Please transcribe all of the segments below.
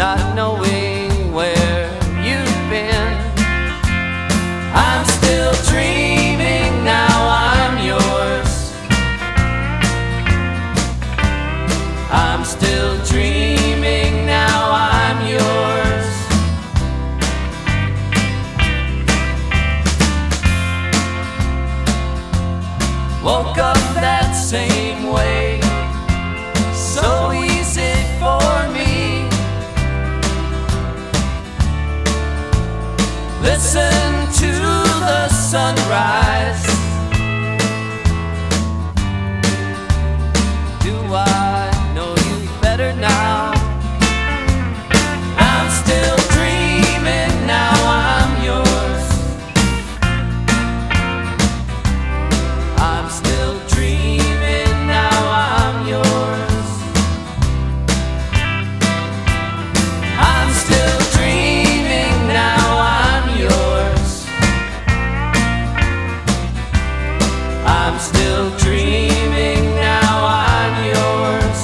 not knowing where you've been. I'm still dreaming, now I'm yours. I'm still dreaming, now I'm yours. Woke up that same way, so easy for me. Listen to the sunrise. Do I know you better now? I'm still dreaming, now I'm yours. I'm still dreaming, now I'm yours. I'm still dreaming, now I'm yours. I'm still dreaming, now I'm yours.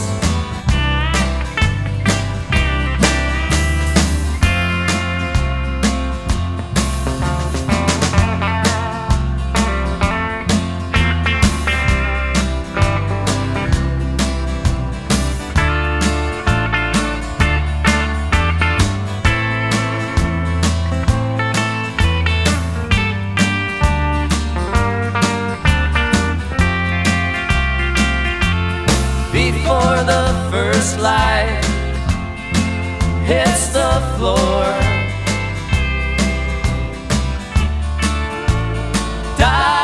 Before the first light hits the floor, die.